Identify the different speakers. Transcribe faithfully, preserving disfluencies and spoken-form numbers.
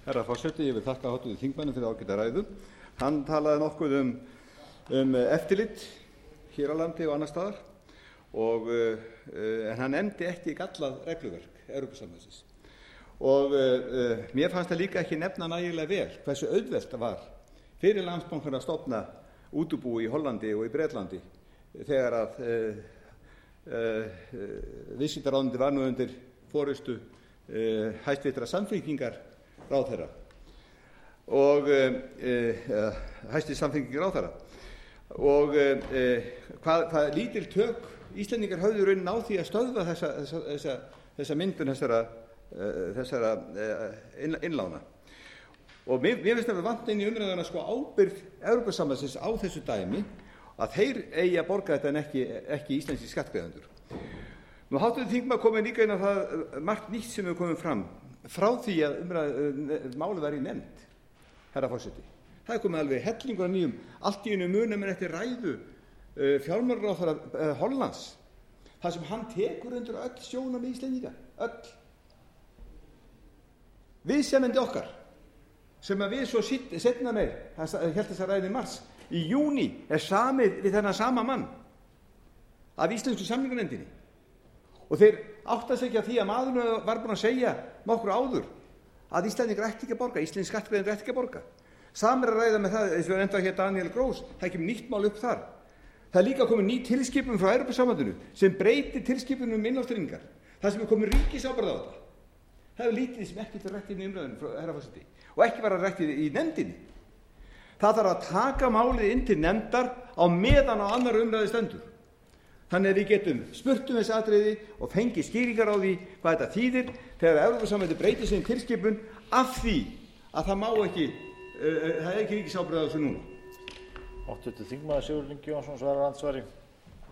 Speaker 1: Herra forseti, ég vil þakka háttvirtum þingmanni fyrir ágæta ræðu. Hann talaði nokkuð um, um eftirlit hér á landi og annars staðar, og, uh, en hann nefndi ekki gallað regluverk Evrópusambandsins. Og uh, mér fannst það líka ekki nefna nægilega vel hversu auðvelt það var fyrir Landsbankann að stofna útibú í Hollandi og í Bretlandi þegar að uh, uh, viðskiptaráðuneytið var nú undir forystu uh, hæstvirtrar Samfylkingar ráðherra og uh, uh, hæstvirtrar Samfylkingar ráðherra og uh, hvað, hvað lítil tök Íslendingar höfðu raunin á því að stöðva þessa, þessa, þessa, þessa myndun þessara, uh, þessara uh, innlána. Og mér, mér finnst það vant inn í umræðuna sko ábyrgð Evrópusambandsins á þessu dæmi að þeir eigi að borga þetta en ekki, ekki íslenski skattgreiðendur. Nú háttvirtur þingmaður komið líka inn á það margt nýtt sem hefur komið fram frá því að umræð máli var í nefnd, herra forseti. Það er komið alveg hellingur af nýjum, allt í einu munum en eftir ræðu uh, fjármálaráðherra uh, Hollands, þar sem hann tekur undir öll sjónarmið Íslendinga, öll. Viðsemjandi okkar, sem að við svo setna meir, það held þess að ræði í mars, í júní er samið við þennan sama mann af íslensku samninganefndinni. Og þeir áttast ekki að því að maðurinn var búin að segja nokkru áður að Íslendingar ætti ekki að borga, íslensk skattgreiðendur ætti ekki að borga. Samir að ræða með það, eins og við nefnda hér Daniel Gross, það kemur nýtt mál upp þar. Það er líka komið ný tilskipun frá Evrópusambandinu sem breytir tilskipunum um innlánstryggingar. Það sem er komið ríkisábyrgð á þetta. Það er lítið sem ekki til rætt inn í umræðunum frá herra forseti og ekki var að rætt í nefndinni. Það þarf að taka málið inn til nefndar á meðan á annar umræðu stendur. Þannig að við getum spurt um þessi atriði og fengið skýringar á því hvað þetta þýðir þegar Evrópusambandið breytir sinni tilskipun af því að það má ekki, uh, það er ekki ríkisábyrgð á þessu núna.
Speaker 2: Háttvirtur þingmaður Sigurður Ingi Jónsson svarar andsvari.